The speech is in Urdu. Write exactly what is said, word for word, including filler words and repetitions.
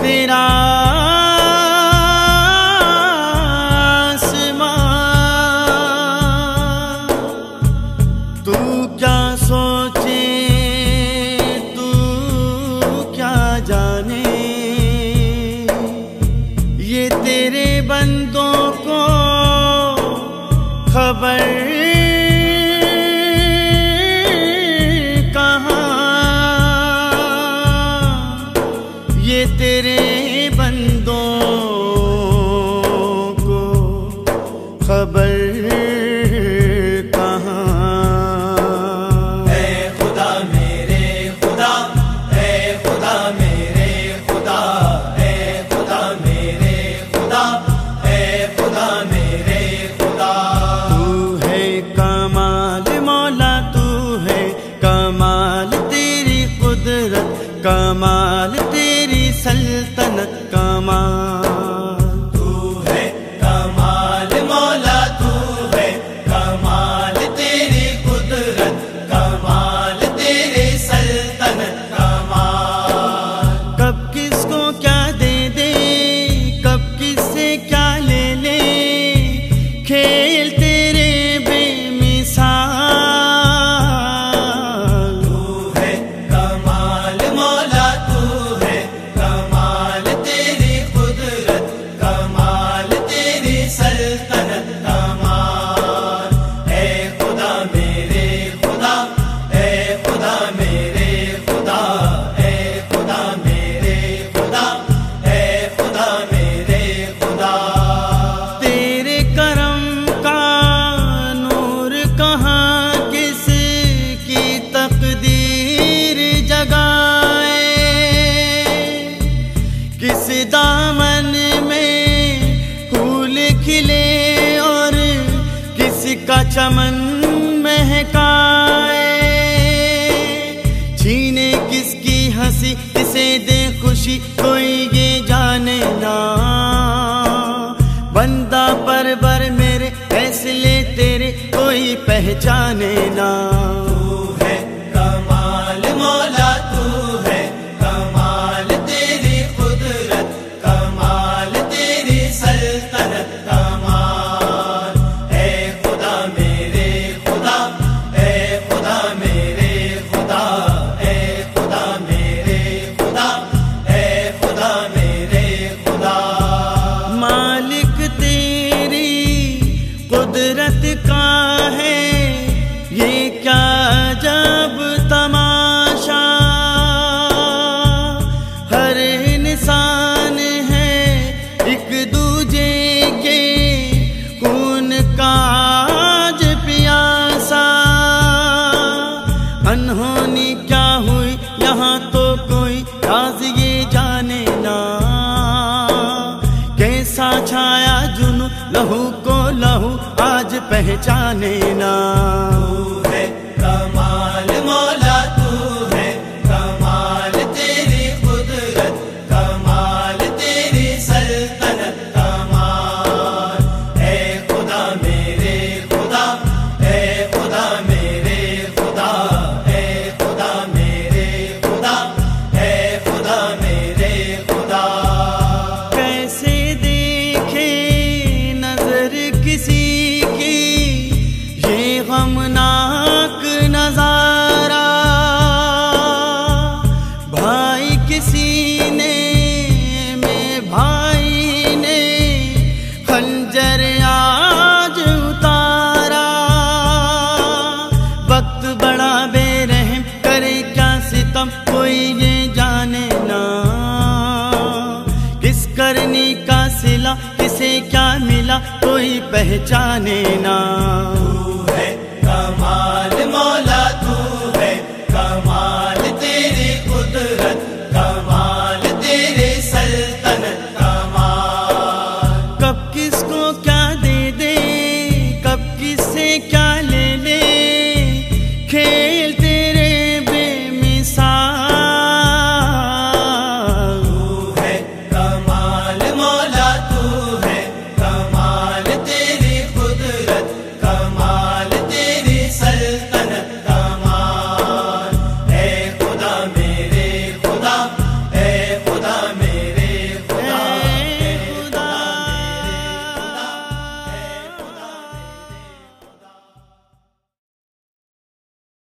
تیرا تو کیا سوچے تو کیا جانے، یہ تیرے بندوں کو خبر کہاں، یہ تیرے بندوں کو خبر کمال تیری سلطنت، کمال تو ہے کمال مولا، تو ہے کمال تیری قدرت، کمال تیری سلطنت، کمال کب کس کو کیا دے دے، کب کس سے کیا لے لے، کھیل تیرے بے مثال، کس دامن میں پھول کھلے اور کس کا چمن مہکائے، چھینے کس کی ہنسی کسے دے خوشی کوئی یہ جانے نہ، بندہ پرور میرے فیصلے تیرے کوئی پہچانے نہ، تو ہے کمال مولا، تو ہے کمال تیری قدرت، کمال تیری سلطنت، کمال اے خدا میرے خدا، اے خدا میرے خدا، اے خدا میرے خدا، اے خدا میرے خدا، مالک تیری قدرت کا ہے یہ کیا جب تماشا، ہر انسان ہے ایک دوجے کے خون کا آج پیاسا، انہونی کیا ہوئی یہاں تو کوئی راز یہ جانے نہ، کیسا چھایا جنوں لہو کو لہو آج پہچانے نہ، تو ہے کمال مولا، تو ہے کمال تیری قدرت، کمال تیری سلطنت، کمال اے خدا میرے خدا، اے خدا میرے خدا، اے خدا میرے خدا، اے خدا میرے خدا، کیسے دیکھے نظر کسی کی یہ غمناک نظارہ، بھائی کسی نے میں بھائی نے خنجر آج اتارا، وقت بڑا بے رحم کرے کیا ستم کوئی یہ جانے نہ، کس کرنی کا صلہ کسے کیا ملا کوئی پہچانے نہ، تو ہے کمال مولا،